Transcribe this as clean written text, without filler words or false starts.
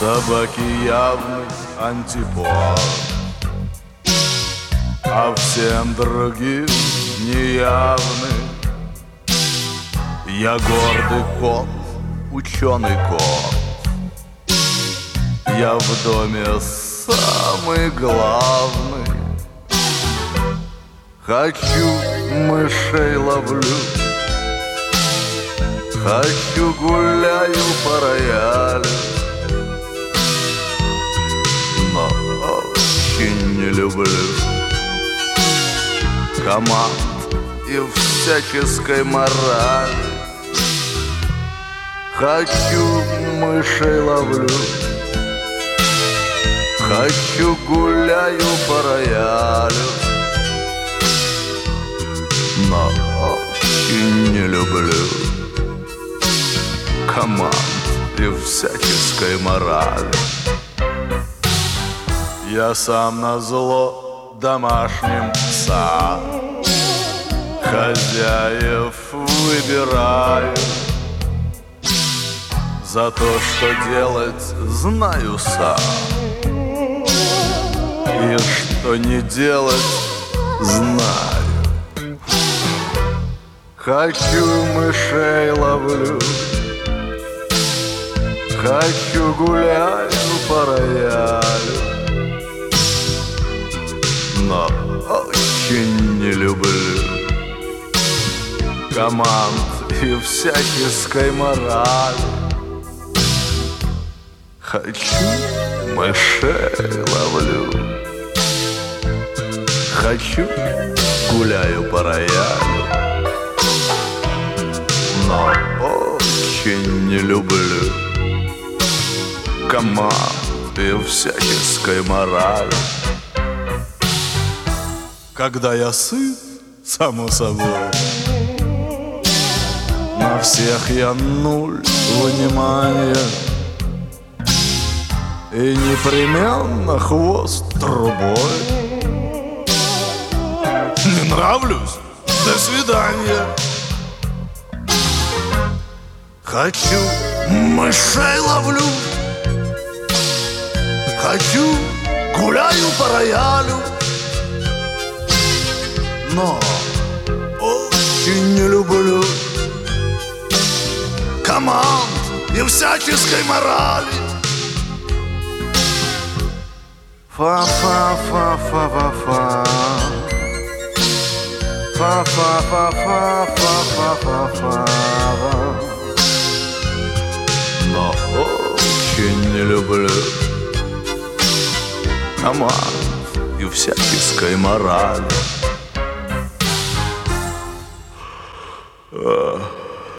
Собаки явный антипод, а всем другим неявны. Я гордый кот, ученый кот, я в доме самый главный. Хочу мышей ловлю, хочу гуляю по роялю, но очень не люблю команд и всяческой морали. Хочу мышей ловлю, хочу гуляю по роялю, но очень не люблю команд и всяческой морали. Я сам назло домашним псам хозяев выбираю. За то, что делать, знаю сам, и что не делать, знаю. Хочу мышей ловлю, хочу гуляю по роялю, но очень не люблю команд и всяческой морали. Хочу мышей ловлю, хочу гуляю по роялю, но очень не люблю команд и всяческой морали. Когда я сыт, само собой, на всех я нуль внимания, и непременно хвост трубой. Не нравлюсь? До свидания. Хочу мышей ловлю, хочу гуляю по роялю, но очень не люблю команд и всяческой морали. Фа-фа-фа-фа-фа-фа, фа-фа-фа-фа-фа-фа-фа-фа. Но очень не люблю команд и всяческой морали.